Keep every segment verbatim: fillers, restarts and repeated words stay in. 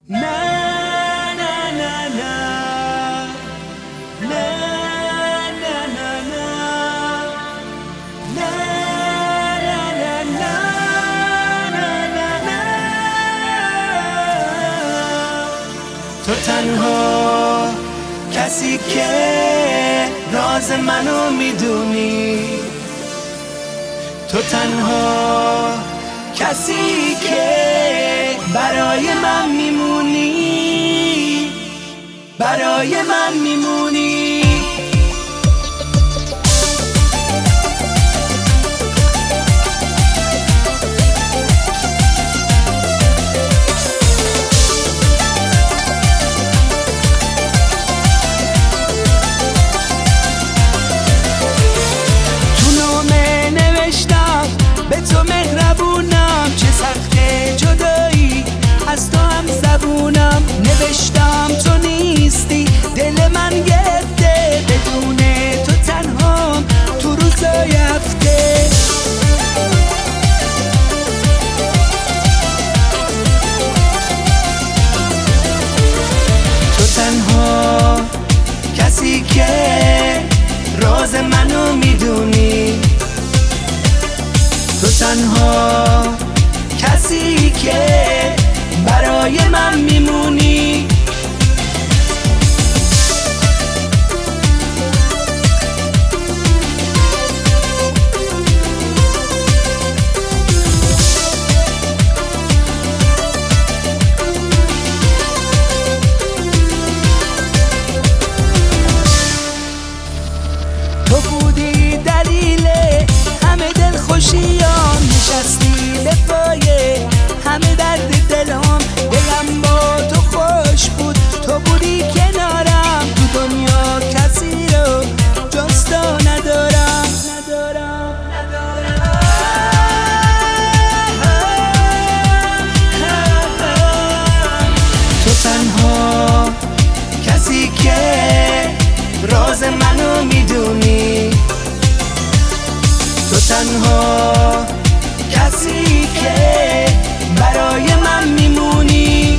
Na na na na na na na na na na na. تو تنها کسی که راز منو میدونی، تو تنها کسی که برای من میمونی، برای من میمونی. تو نامه نوشتم به تو مهربونم، چه سخته جدایی از تو هم زبونم. نوشتم تو نیستی، دل من گرفته، بدون تو تنهام تو روزای هفته. تو تنها کسی که راز منو میدونی، تو تنها کسی که برای من میمونی. تو بودی دلیل همه دلخوشیام، نشستی به پایه همه درد دلم. دلم با تو خوش بود، تو بودی کنارم، تو دنیا کسی رو جز تو ندارم، ندارم، تو تنها کسی که راز منو میدونی، تو تنها کسی که برای من میمونی.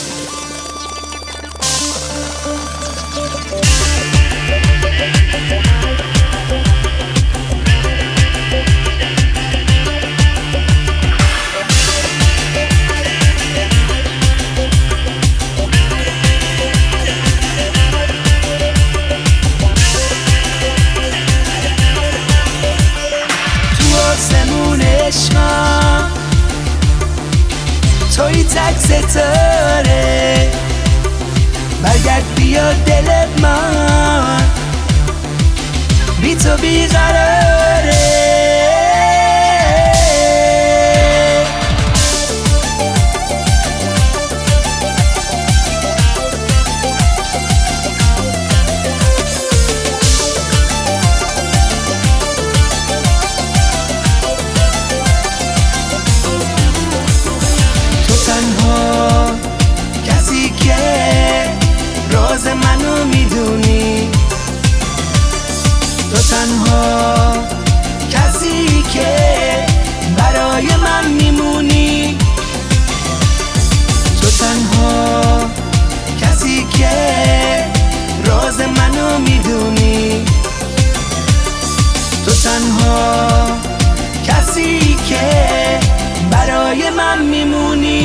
آسمون عشقم توی تک ستاره، برگرد بیا دل من، بی تو بیقراره. تنها کسی که راز منو میدونی، تو تنها کسی که برای من میمونی، تو تنها کسی که راز منو میدونی، تو تنها کسی که برای من میمونی.